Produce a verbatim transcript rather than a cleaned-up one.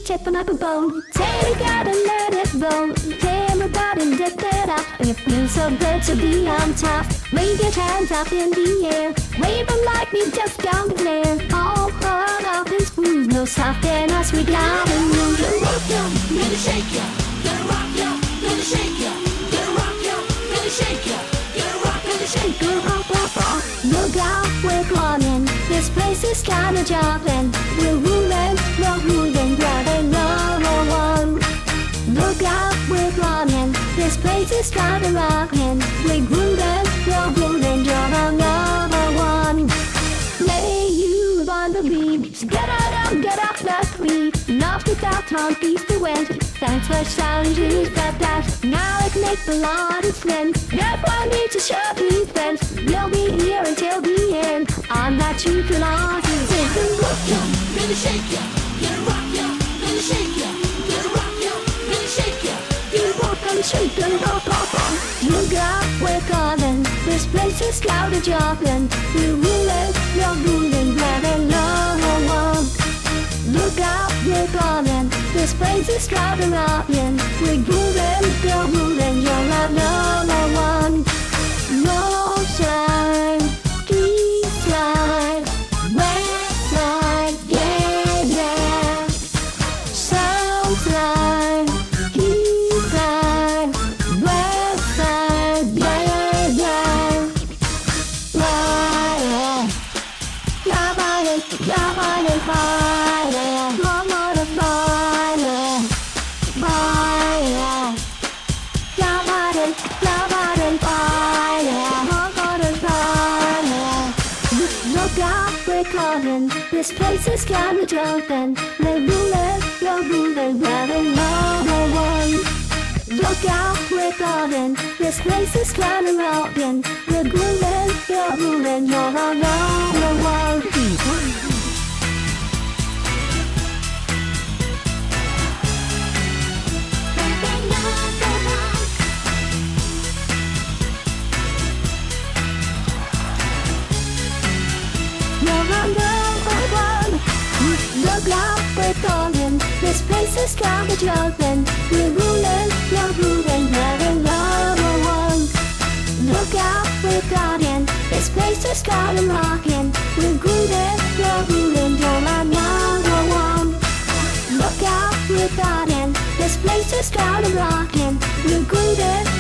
tipping up a bone. Take it out and let it roll. Everybody dip it up. It feels so good to be on top. Wave your hands up in the air. Wave them like we just down the glare. All hard up and smooth. No softening us, we got to move. Gonna rock ya, gonna shake ya. Gonna rock ya, gonna shake ya. Gonna rock ya, gonna shake ya. Gonna rock, gonna shake ya. Rock, rock, rock. Look out, we're coming. This place is kinda jumping. We're ruling, we're ruling, grabbing number one. Look out, we're coming. This place is kinda rocking. We're grooving, we're grooving, you're the number one. Lay you on the beat. So get out and get off the street. Enough to talk on piece to win. Thanks for sound use but that. Now it makes a lot of sense. Never need to show defense. We'll be here until the end. I'm not you can argue. Gonna rock ya, gonna shake ya. Gonna rock ya, gonna shake ya. Gonna rock ya, gonna shake ya. You walk on the street and rock, rock, rock. Look out, we're calling. This place is loud and jumping. We're ruling, we're ruling, grabbing number one. Look out, we're calling. This place is loud and rocking. We're grooving, we're ruling, you're the number one. No slide, east slide, west slide, yeah, yeah. South slide, east slide, west side, yeah, yeah. Fire, yeah, fire, yeah, fire, fire. Come on, fire, fire. Yeah, fire, yeah, fire, fire. Come on, fire. Look out, we're coming. This place is kinda jumping. We're ruling, we're ruling, grabbing number one. Look out, we're coming. This place is kinda rocking. We're grooving, we're ruling, you're the number one. You're the number one. Look out, we're calling. This place is kinda jumping. We're ruling, we're ruling, grabbing number one. Look out, we're calling. This place is kinda rocking. We're grooving, we're ruling, you're the number one. Look out, we're calling. This place is kinda rocking. We're grooving,